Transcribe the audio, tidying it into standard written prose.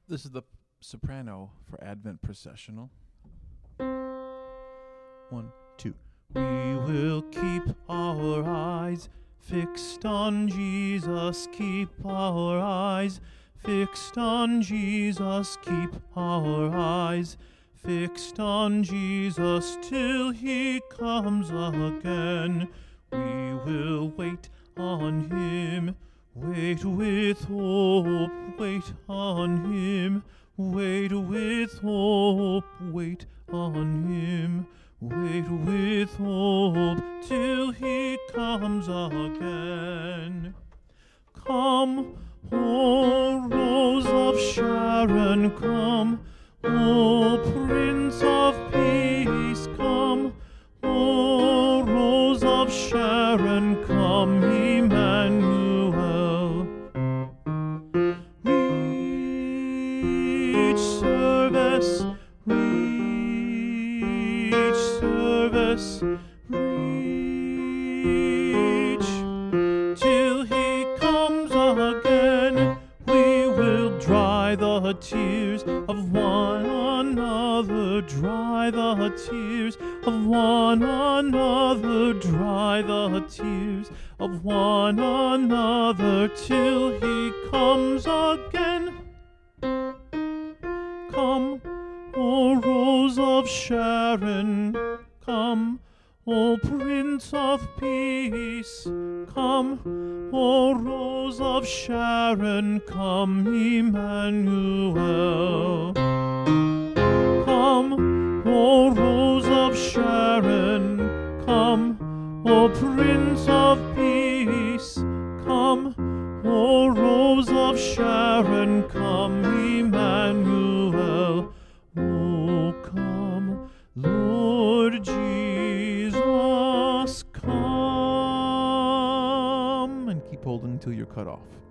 This is the soprano for Advent Processional. 1, 2. We will keep our eyes fixed on Jesus, keep our eyes fixed on Jesus, keep our eyes fixed on Jesus till he comes again. We will wait on him, wait with hope, wait on him, wait with hope, wait on him, wait with hope till he comes again. Come, O Rose of Sharon, come, O Prince of Peace, come, O Rose of Sharon, come, Emmanuel. Reach service, reach service, reach till he comes again. We will dry the tears of one another, dry the tears of one another, dry the tears of one another till he comes again. Come, O Rose of Sharon, come, O Prince of Peace, come, O Rose of Sharon, come, Emmanuel. Come, O Rose of Sharon, come, O Prince of Peace, come, O Rose of Sharon, come, Emmanuel. Oh, come, Lord Jesus, come. And keep holding until you're cut off.